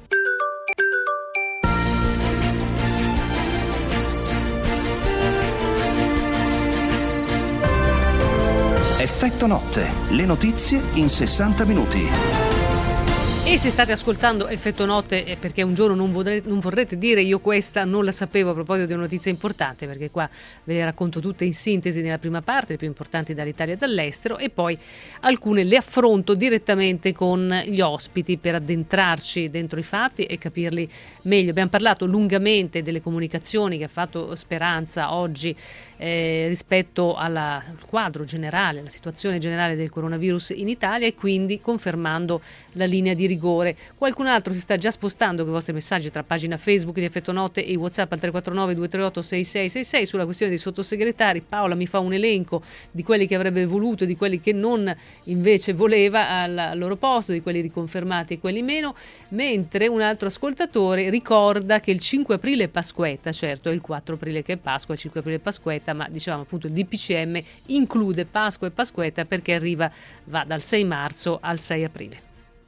Effetto Notte, le notizie in sessanta minuti. E se state ascoltando Effetto Notte è perché un giorno non vorrete, non vorrete dire io questa non la sapevo a proposito di una notizia importante, perché qua ve le racconto tutte in sintesi nella prima parte, le più importanti dall'Italia e dall'estero, e poi alcune le affronto direttamente con gli ospiti per addentrarci dentro i fatti e capirli meglio. Abbiamo parlato lungamente delle comunicazioni che ha fatto Speranza oggi eh, rispetto alla, al quadro generale, alla situazione generale del coronavirus in Italia, e quindi confermando la linea di rigore. Qualcun altro si sta già spostando con i vostri messaggi tra pagina Facebook di Effetto Notte e i WhatsApp al tre quattro nove due tre otto sei sei sei sei sulla questione dei sottosegretari. Paola mi fa un elenco di quelli che avrebbe voluto e di quelli che non invece voleva al, al loro posto, di quelli riconfermati e quelli meno, mentre un altro ascoltatore ricorda che il cinque aprile è Pasquetta, certo è il quattro aprile che è Pasqua, il cinque aprile è Pasquetta, ma dicevamo appunto il D P C M include Pasqua e Pasquetta perché arriva, va dal sei marzo al sei aprile.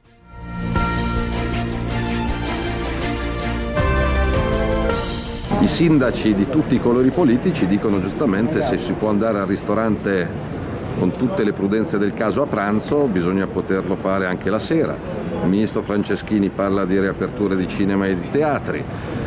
I sindaci di tutti i colori politici dicono giustamente se si può andare al ristorante con tutte le prudenze del caso a pranzo, bisogna poterlo fare anche la sera. Il ministro Franceschini parla di riaperture di cinema e di teatri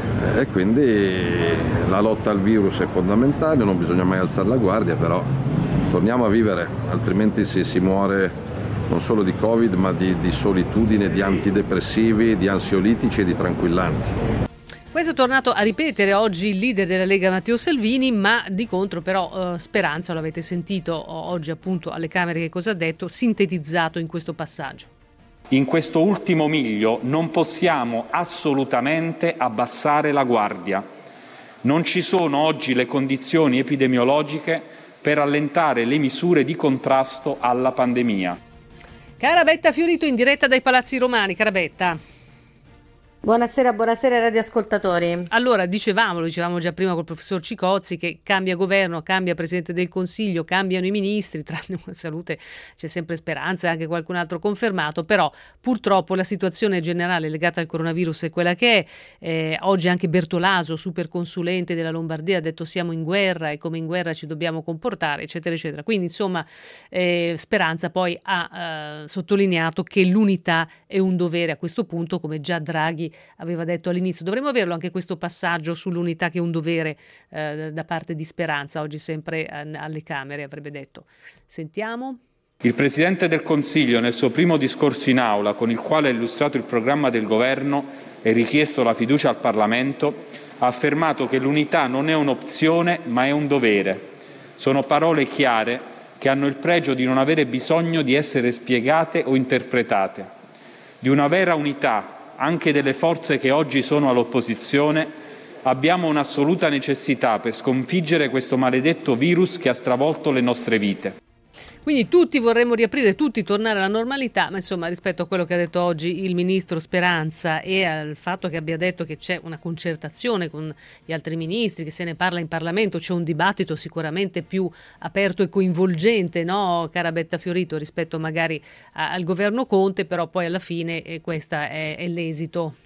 e quindi la lotta al virus è fondamentale, non bisogna mai alzare la guardia, però torniamo a vivere, altrimenti si, si muore non solo di Covid ma di, di solitudine, di antidepressivi, di ansiolitici e di tranquillanti. Questo è tornato a ripetere oggi il leader della Lega Matteo Salvini, ma di contro però eh, Speranza, lo avete sentito oggi appunto alle Camere che cosa ha detto, sintetizzato in questo passaggio. In questo ultimo miglio non possiamo assolutamente abbassare la guardia. Non ci sono oggi le condizioni epidemiologiche per allentare le misure di contrasto alla pandemia. Carabetta Fiorito in diretta dai Palazzi Romani. Carabetta. Buonasera, buonasera radioascoltatori. Allora, dicevamo, lo dicevamo già prima col professor Ciccozzi, che cambia governo, cambia Presidente del Consiglio, cambiano i ministri, tranne una salute c'è sempre Speranza e anche qualcun altro confermato, però purtroppo la situazione generale legata al coronavirus è quella che è. Eh, oggi anche Bertolaso, superconsulente della Lombardia, ha detto siamo in guerra e come in guerra ci dobbiamo comportare, eccetera, eccetera. Quindi, insomma, eh, Speranza poi ha eh, sottolineato che l'unità è un dovere a questo punto, come già Draghi aveva detto all'inizio. Dovremmo averlo anche questo passaggio sull'unità che è un dovere eh, da parte di Speranza, oggi sempre eh, alle Camere avrebbe detto. Sentiamo. Il Presidente del Consiglio nel suo primo discorso in aula, con il quale ha illustrato il programma del Governo e richiesto la fiducia al Parlamento, ha affermato che l'unità non è un'opzione ma è un dovere. Sono parole chiare che hanno il pregio di non avere bisogno di essere spiegate o interpretate. Di una vera unità anche delle forze che oggi sono all'opposizione, abbiamo un'assoluta necessità per sconfiggere questo maledetto virus che ha stravolto le nostre vite. Quindi tutti vorremmo riaprire, tutti tornare alla normalità, ma insomma rispetto a quello che ha detto oggi il ministro Speranza e al fatto che abbia detto che c'è una concertazione con gli altri ministri, che se ne parla in Parlamento, c'è un dibattito sicuramente più aperto e coinvolgente, no, Carabetta Fiorito, rispetto magari a, al governo Conte, però poi alla fine eh, questo è, è l'esito.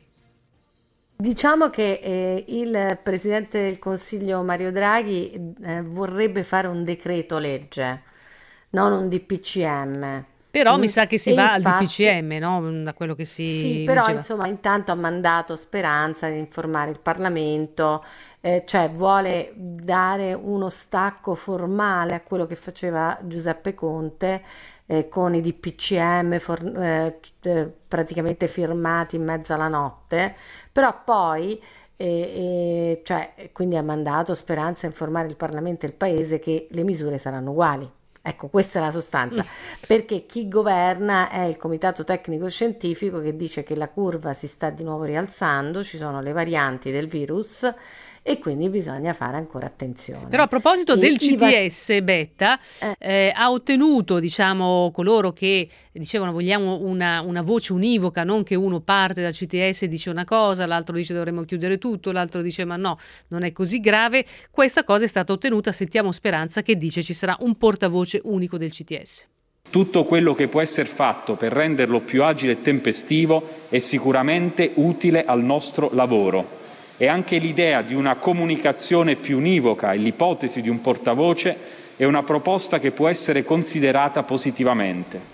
Diciamo che eh, il Presidente del Consiglio Mario Draghi eh, vorrebbe fare un decreto legge, non un D P C M, Però Mm. mi sa che si E va infatti- al D P C M, no? Da quello che si Sì, però leggeva. insomma intanto ha mandato Speranza di informare il Parlamento, eh, cioè vuole dare uno stacco formale a quello che faceva Giuseppe Conte, eh, con i D P C M for- eh, c- eh, praticamente firmati in mezzo alla notte, però poi eh, eh, cioè, quindi ha mandato Speranza a informare il Parlamento e il Paese che le misure saranno uguali. Ecco, questa è la sostanza, perché chi governa è il Comitato Tecnico Scientifico che dice che la curva si sta di nuovo rialzando, ci sono le varianti del virus e quindi bisogna fare ancora attenzione. Però a proposito E del i va- C T S, Betta, eh, ha ottenuto, diciamo, coloro che dicevano vogliamo una, una voce univoca, non che uno parte dal C T S e dice una cosa, l'altro dice dovremmo chiudere tutto, l'altro dice ma no, non è così grave. Questa cosa è stata ottenuta, sentiamo Speranza che dice ci sarà un portavoce unico del C T S. Tutto quello che può essere fatto per renderlo più agile e tempestivo è sicuramente utile al nostro lavoro. E anche l'idea di una comunicazione più univoca e l'ipotesi di un portavoce è una proposta che può essere considerata positivamente.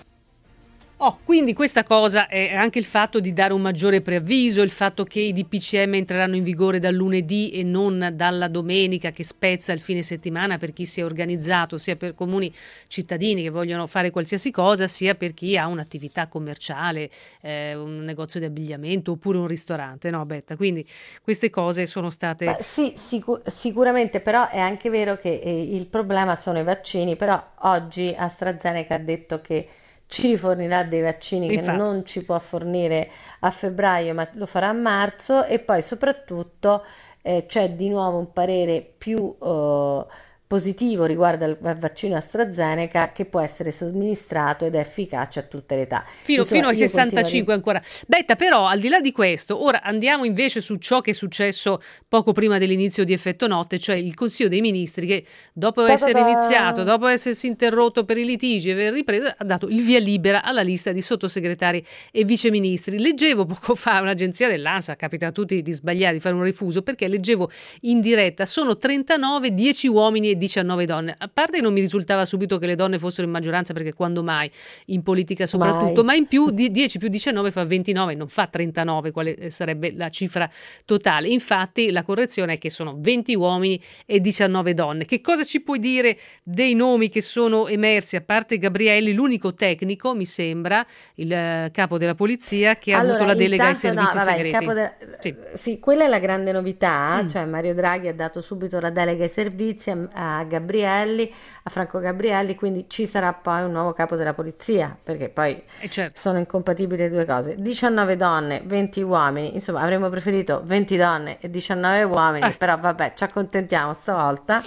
Oh, quindi questa cosa è anche il fatto di dare un maggiore preavviso, il fatto che i D P C M entreranno in vigore dal lunedì e non dalla domenica che spezza il fine settimana per chi si è organizzato, sia per comuni cittadini che vogliono fare qualsiasi cosa, sia per chi ha un'attività commerciale, eh, un negozio di abbigliamento oppure un ristorante, no Betta? Quindi queste cose sono state... Beh, sì, sicu- sicuramente, però è anche vero che eh, il problema sono i vaccini, però oggi AstraZeneca ha detto che ci rifornirà dei vaccini che Infatti. non ci può fornire a febbraio, ma lo farà a marzo, e poi soprattutto eh, c'è di nuovo un parere più eh, positivo riguardo al, al vaccino AstraZeneca, che può essere somministrato ed è efficace a tutte le età. Fino, Insomma, fino ai io continuo a sessantacinque ancora. Betta, però, al di là di questo, ora andiamo invece su ciò che è successo poco prima dell'inizio di Effetto Notte, cioè il Consiglio dei Ministri che, dopo essere Ta-ta-ta! iniziato, dopo essersi interrotto per i litigi e aver ripreso, ha dato il via libera alla lista di sottosegretari e viceministri. Leggevo poco fa un'agenzia dell'ANSA, capita a tutti di sbagliare, di fare un refuso, perché leggevo in diretta, sono trentanove, dieci uomini e diciannove donne. A parte che non mi risultava subito che le donne fossero in maggioranza, perché quando mai, in politica soprattutto, Mai. ma in più di dieci più diciannove fa ventinove, non fa trentanove, quale sarebbe la cifra totale. Infatti la correzione è che sono venti uomini e diciannove donne. Che cosa ci puoi dire dei nomi che sono emersi, a parte Gabrielli, l'unico tecnico, mi sembra, il eh, capo della polizia, che ha Allora, avuto la delega ai intanto, no, servizi vabbè, il segreti. capo de- Sì. sì, quella è la grande novità, Mm. cioè Mario Draghi ha dato subito la delega ai servizi a, a Gabrielli, a Franco Gabrielli, quindi ci sarà poi un nuovo capo della polizia, perché poi Eh, certo. sono incompatibili le due cose. diciannove donne, venti uomini, insomma avremmo preferito venti donne e diciannove uomini, Eh. però vabbè, ci accontentiamo stavolta.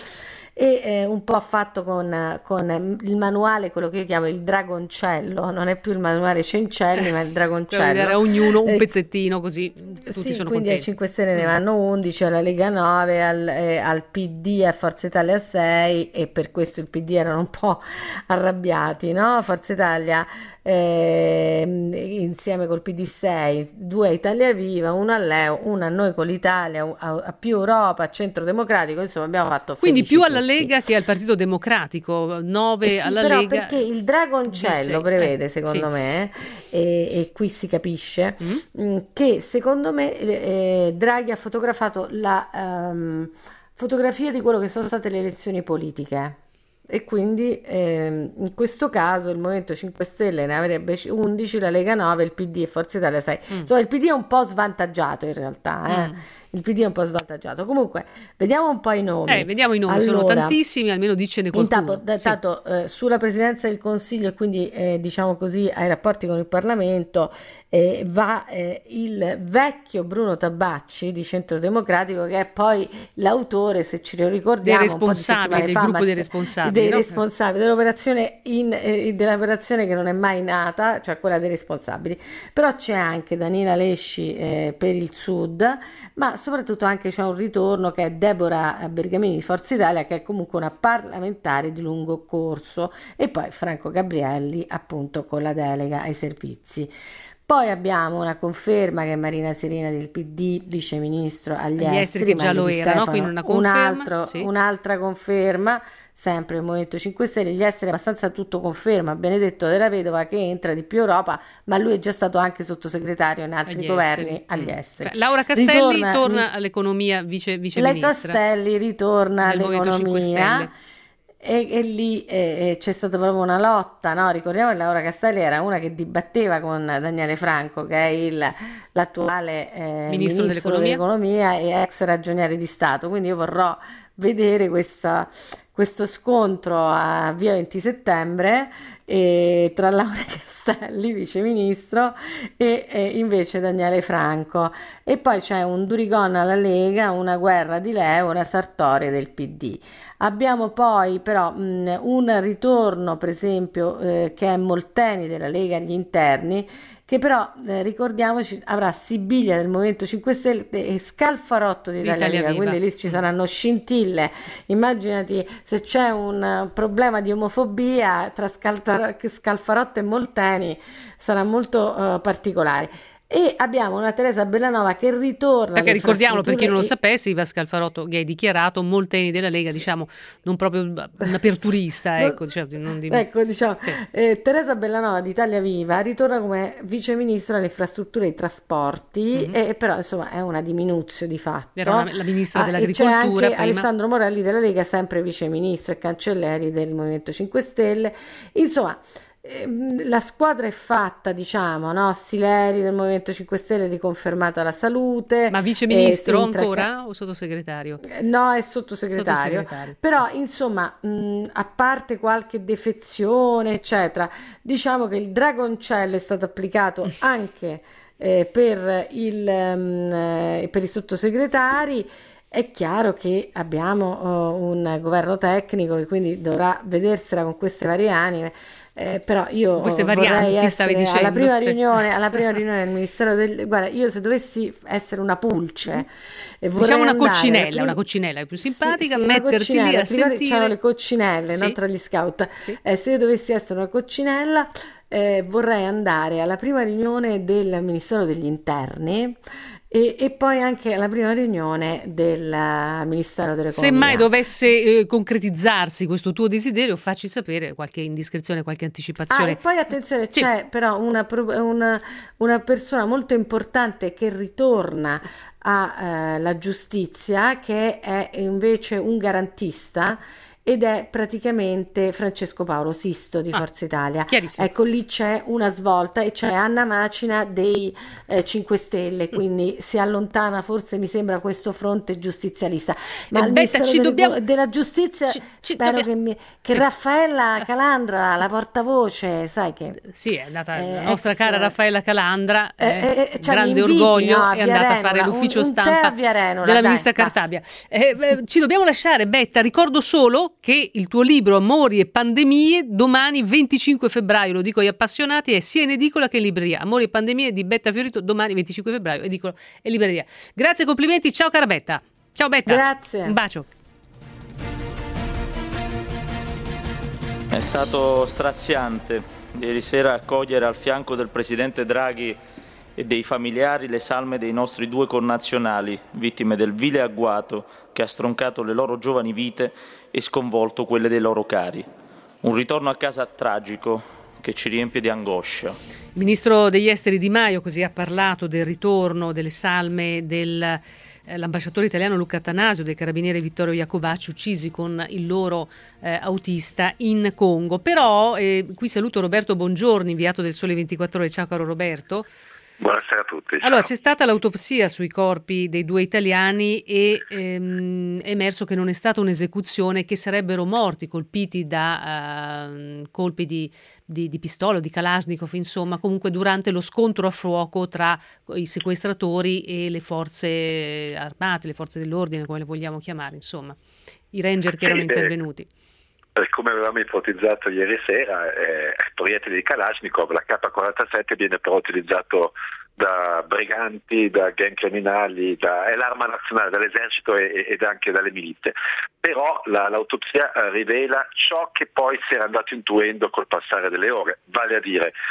E eh, un po' fatto con, con il manuale, quello che io chiamo il dragoncello, non è più il manuale Cencelli, ma il Quello di dragoncello. dare a ognuno un Eh, pezzettino, così tutti sì, sono quindi ai contenti. cinque Stelle ne vanno undici, alla Lega nove, al, eh, al P D e a Forza Italia sei, e per questo il P D erano un po' arrabbiati, no? Forza Italia eh, insieme col P D sei, due a Italia Viva, uno a Leo, uno a Noi con l'Italia, a, a più Europa, a Centro Democratico, insomma abbiamo fatto Quindi felici più alla tutti. Lega che al Partito Democratico, nove Eh sì, alla però Lega. perché il dragoncello Sì, prevede, eh, secondo sì. me, e, e qui si capisce, Mm. mh, che secondo me eh, Draghi ha fotografato la ehm, fotografia di quello che sono state le elezioni politiche. E quindi ehm, in questo caso il Movimento cinque Stelle ne avrebbe undici, la Lega nove, il P D e Forza Italia sei. Mm. Insomma, il P D è un po' svantaggiato in realtà, eh. Mm. Il P D è un po' svantaggiato. Comunque, vediamo un po' i nomi. Eh, vediamo i nomi, sono Allora, tantissimi, almeno dicene qualcuno. Intanto, Sì. tanto, eh, sulla presidenza del Consiglio e quindi eh, diciamo così ai rapporti con il Parlamento eh, va eh, il vecchio Bruno Tabacci di Centro Democratico, che è poi l'autore, se ci lo ricordiamo, Dei un po' di responsabili, settimane del fa, gruppo ma dei se- responsabili, dei no? responsabili dell'operazione, in, eh, dell'operazione che non è mai nata, cioè quella dei responsabili. Però c'è anche Danila Lesci eh, per il Sud, ma soprattutto anche c'è un ritorno che è Deborah Bergamini di Forza Italia, che è comunque una parlamentare di lungo corso, e poi Franco Gabrielli appunto con la delega ai servizi. Poi abbiamo una conferma che è Marina Serena del P D, viceministro agli, agli esteri, che già lo era, no? Quindi una conferma, un altro, sì. un'altra conferma, sempre il Movimento cinque Stelle, gli esteri abbastanza tutto conferma, Benedetto Della Vedova che entra di più Europa, ma lui è già stato anche sottosegretario in altri agli governi esteri. agli esteri. Laura Castelli ritorna, torna all'economia, vice, viceministra. Lei Castelli ritorna all'economia. E, e lì eh, c'è stata proprio una lotta, no? Ricordiamo che Laura Castelli era una che dibatteva con Daniele Franco, che è il, l'attuale eh, ministro, ministro dell'economia. dell'economia e ex ragioniere di Stato, quindi io vorrò vedere questa, questo scontro a via venti settembre e tra Laura Castelli, viceministro, e, e invece Daniele Franco. E poi c'è un Durigon alla Lega, una guerra di Leo, una Sartori del P D. Abbiamo poi però mh, un ritorno, per esempio, eh, che è Molteni della Lega agli interni, che però eh, ricordiamoci avrà Sibilia del Movimento cinque Stelle e Scalfarotto di Italia, Italia Viva, Viva, quindi lì ci saranno scintille. Immaginati se c'è un problema di omofobia tra Scalfarotto e Molteni, sarà molto uh, particolare. E abbiamo una Teresa Bellanova che ritorna, perché ricordiamolo, per chi non lo sapesse, Iva Scalfarotto che hai dichiarato, Molteni della Lega, diciamo non proprio un aperturista, ecco, diciamo, non di... ecco, diciamo sì. eh, Teresa Bellanova di Italia Viva ritorna come viceministra alle infrastrutture e ai trasporti, mm-hmm. e però insomma è una diminuzione di fatto. Era una, la ministra ah, dell'agricoltura. E c'è anche prima. Alessandro Morelli della Lega, sempre viceministro e cancelleri del Movimento cinque Stelle. Insomma, la squadra è fatta, diciamo, no? Sileri del Movimento cinque Stelle riconfermato alla salute. Ma viceministro eh, ancora ca- o sottosegretario? No, è sottosegretario. sottosegretario. Però insomma, mh, a parte qualche defezione eccetera, diciamo che il dragoncello è stato applicato anche eh, per, il, um, per i sottosegretari. È chiaro che abbiamo uh, un governo tecnico che quindi dovrà vedersela con queste varie anime, eh, però io queste vorrei essere dicendo, alla prima sì. riunione alla prima riunione del Ministero del... Guarda, io se dovessi essere una pulce mm. e vorrei diciamo una andare, coccinella, prima... una coccinella più simpatica, sì, sì, metterti lì a sentire. C'erano le coccinelle, sì. no, tra gli scout. Sì. Eh, se io dovessi essere una coccinella eh, vorrei andare alla prima riunione del Ministero degli Interni E, e poi anche alla prima riunione del Ministero dell'Economia. Se mai dovesse eh, concretizzarsi questo tuo desiderio, facci sapere qualche indiscrezione, qualche anticipazione. Ah, e poi attenzione, sì. c'è però una, una, una persona molto importante che ritorna alla eh, giustizia, che è invece un garantista, ed è praticamente Francesco Paolo Sisto di ah, Forza Italia. Ecco, lì c'è una svolta e c'è Anna Macina dei eh, cinque Stelle, quindi mm. si allontana forse, mi sembra, questo fronte giustizialista. Ma al Ministero del, dobbiamo... della Giustizia ci, ci spero dobbiamo... che, mi, che sì. Raffaella Calandra, la portavoce, sai che... Sì, è andata eh, la ex... nostra cara Raffaella Calandra, eh, eh, cioè grande inviti, orgoglio, no, è andata a fare l'ufficio un, un stampa Renola, della dai, ministra Cartabia. Eh, eh, ci dobbiamo lasciare, Betta, ricordo solo che il tuo libro Amori e Pandemie domani venticinque febbraio, lo dico agli appassionati, è sia in edicola che in libreria. Amori e Pandemie di Betta Fiorito domani venticinque febbraio, edicola e libreria. Grazie, complimenti, ciao cara Betta. Ciao Betta. Grazie. Un bacio. È stato straziante ieri sera accogliere al fianco del presidente Draghi e dei familiari le salme dei nostri due connazionali, vittime del vile agguato che ha stroncato le loro giovani vite e sconvolto quelle dei loro cari. Un ritorno a casa tragico che ci riempie di angoscia. Il ministro degli esteri Di Maio così ha parlato del ritorno delle salme dell'ambasciatore italiano Luca Attanasio, del carabiniere Vittorio Iacovacci, uccisi con il loro eh, autista in Congo. Però eh, qui saluto Roberto Bongiorni, inviato del Sole ventiquattro Ore. Ciao caro Roberto. Buonasera a tutti. Ciao. Allora, c'è stata l'autopsia sui corpi dei due italiani e ehm, è emerso che non è stata un'esecuzione, che sarebbero morti colpiti da uh, colpi di, di, di pistola o di Kalashnikov, insomma, comunque durante lo scontro a fuoco tra i sequestratori e le forze armate, le forze dell'ordine, come le vogliamo chiamare, insomma, i ranger che sì, erano intervenuti. Come avevamo ipotizzato ieri sera, eh, proiettili di Kalashnikov, la K quarantasette viene però utilizzato da briganti, da gang criminali, da, è l'arma nazionale dall'esercito e, ed anche dalle milizie. Però la, l'autopsia rivela ciò che poi si era andato intuendo col passare delle ore, vale a dire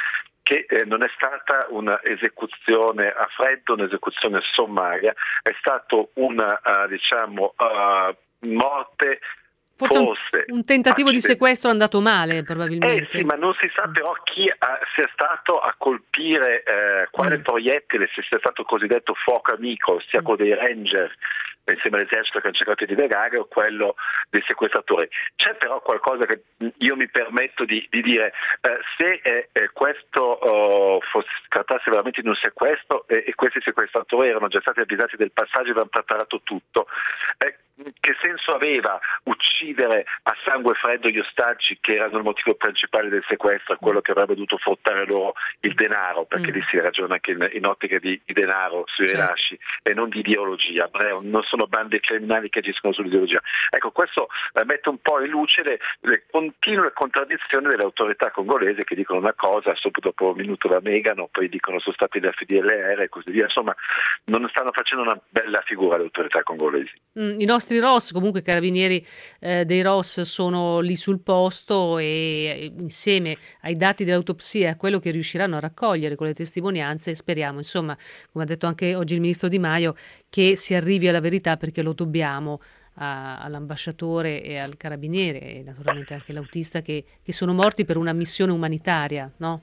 che eh, non è stata un'esecuzione a freddo, un'esecuzione sommaria, è stato una uh, diciamo uh, morte. Forse un, un tentativo di sequestro è andato male, probabilmente. Eh sì, ma non si sa però chi ha, sia stato a colpire eh, quale mm. proiettile, se sia stato cosiddetto fuoco amico, sia quello dei Ranger insieme all'esercito che hanno cercato di negare, o quello dei sequestratori. C'è però qualcosa che io mi permetto di, di dire, eh, se eh, eh, questo oh, fosse, trattasse veramente di un sequestro eh, e questi sequestratori erano già stati avvisati del passaggio e avevano preparato tutto, eh, che senso aveva uccidere a sangue freddo gli ostaggi, che erano il motivo principale del sequestro, quello che avrebbe dovuto fruttare loro il denaro, perché mm. lì si ragiona anche in, in ottica di, di denaro sui certo. rilasci e non di ideologia, non sono bande criminali che agiscono sull'ideologia. Ecco, questo eh, mette un po' in luce le, le continue contraddizioni delle autorità congolesi, che dicono una cosa, subito dopo un minuto la negano, poi dicono sono stati da F D L R e così via. Insomma, non stanno facendo una bella figura le autorità congolesi. Mm, I nostri R O S, comunque i carabinieri eh, dei R O S sono lì sul posto, e insieme ai dati dell'autopsia e a quello che riusciranno a raccogliere con le testimonianze, speriamo, insomma, come ha detto anche oggi il ministro Di Maio, che si arrivi alla verità, perché lo dobbiamo a, all'ambasciatore e al carabiniere e naturalmente anche l'autista che, che sono morti per una missione umanitaria, no?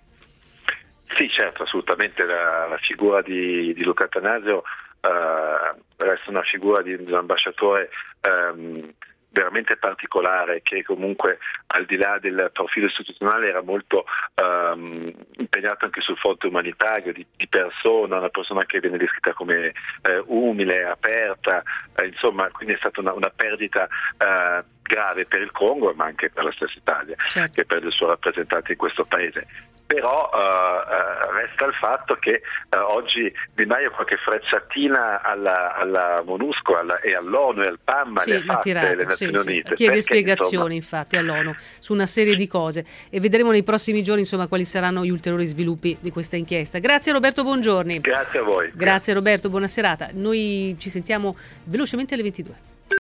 Sì, certo, assolutamente. La, la figura di, di Luca Attanasio uh, resta una figura di, di un ambasciatore um, veramente particolare, che comunque al di là del profilo istituzionale era molto um, impegnato anche sul fronte umanitario, di, di persona, una persona che viene descritta come eh, umile, aperta, eh, insomma, quindi è stata una, una perdita eh, grave per il Congo, ma anche per la stessa Italia, certo. che perde il suo rappresentante in questo paese. Però uh, uh, resta il fatto che uh, oggi Di Maio qualche frecciatina alla, alla MONUSCO alla, e all'ONU e al P A M sì, le ha fatte tirato, le Nazioni sì, Unite. Sì. Chiede perché, spiegazioni insomma... infatti all'ONU su una serie di cose, e vedremo nei prossimi giorni insomma quali saranno gli ulteriori sviluppi di questa inchiesta. Grazie Roberto Buongiorni. Grazie a voi. Grazie, Grazie Roberto, buona serata. Noi ci sentiamo velocemente alle ventidue.